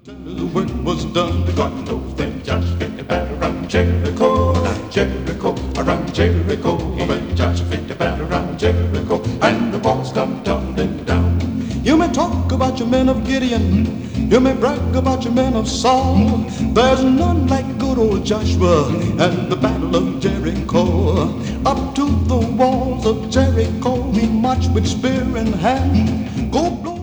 The work was done. God knows that Joshua fit the battle around Jericho, around Jericho, around Jericho. When Joshua fit the battle around Jericho, and the walls come tumbling down. You may talk about your men of Gideon, you may brag about your men of Saul. There's none like good old Joshua and the battle of Jericho. Up to the walls of Jericho he marched with spear in hand. Go blow